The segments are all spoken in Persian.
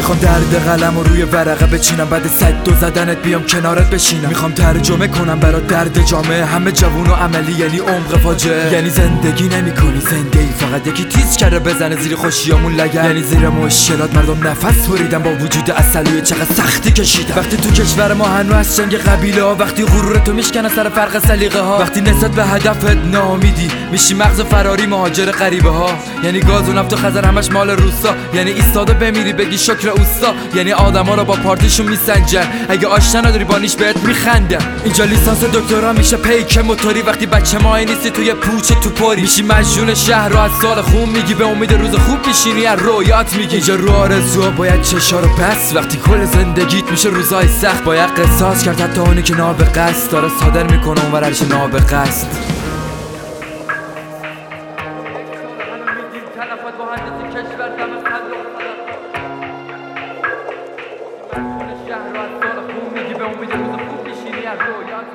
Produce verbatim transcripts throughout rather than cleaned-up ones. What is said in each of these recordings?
میخوام درد قلم و روی ورقه بچینم، بعد صد دو زدنت بیام کنارت بشینم. میخوام ترجمه کنم برات درد جامعه، همه جوون و عملی یعنی عمق فاجعه. یعنی زندگی نمیکنی زنده ای، فقط یکی تیز کرده بزنه زیر خوشیامون لگن. یعنی زیر مشکلات مردم نفس بریدن با وجود اصلیه، چقدر سختی کشیدن. وقتی تو کشور ما هنوز از جنگ قبیله ها، وقتی غرور تو میشکنه سر فرق سلیقه ها، وقتی نسبت به هدفت ناامیدی میشی مغز فراری مهاجر غریبه ها. یعنی گاز و نفت و خزر همش مال روسا، یعنی ایستاده بمیری بگی شکر اوستا. یعنی آدما رو با پارتیشون میسنجن، اگه آشنا نداری با نیش بهت میخندن. اینجا لیسانس دکترا میشه پیک موتوری، وقتی بچه ماهی نیستی توی پوچه تو پری میشی مجنون شهر رو از سال خون میگی، به امید روز خوب میشینی از رویات میگی. اینجا رو آرزوها باید چشا رو بس، وقتی کل زندگیت میشه روزای سخت باید قصاص کرد. حتی اونی که نابقصد داره صادر میکنه اون ورش نابقصد. تلفات مهندسی کشور دم صندوق مجنون شهر رو از سال خون میگی، به امید روز خوب میشینی از رویات.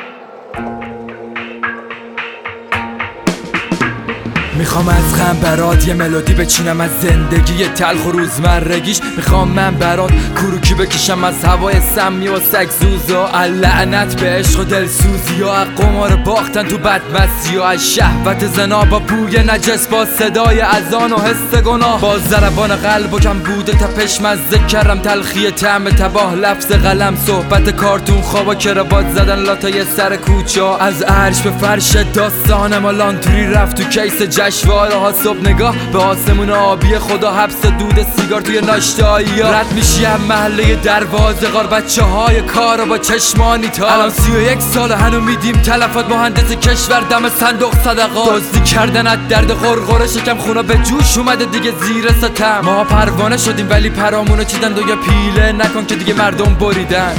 میخوام از غم برات یه ملودی بچینم، از زندگی تلخ و روزمرگیش. میخوام من برات کروکی بکشم از هوای سمی و سگزوزا، لعنت به عشق و دلسوزی ها، قمار باختن تو بدمستی ها، از شهوت زنا با بوی نجس، با صدای اذان و حس گناه، با ضربان قلب و کم بوده تپش مزه کردم تلخی طعم تباه، لفظ قلم صحبت کارتون، خوابا کراوات زدن لاتای سر کوچه ها، از عرش به فرش داستان ما لانتوری رفت تو کیس جشنواره ها. صبح نگاه به آسمون آبی خدا، حبس دود سیگار توی ناشتایی ها، رد میشی هم محله دروازه غار، بچه های کارو با چشمانی تا. الان سی و یک سال هنو میدیم تلفات مهندس کشور دم صندوق صدقات، دزدی کردن از درد غرغره، شکم خونا به جوش اومده دیگه زیر ستم. ما پروانه شدیم ولی پرامونو چیدن، دو یا پیله نکن که دیگه مردم بریدن.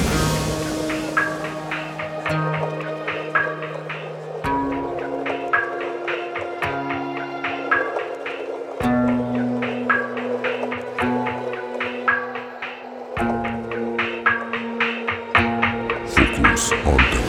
Focus on the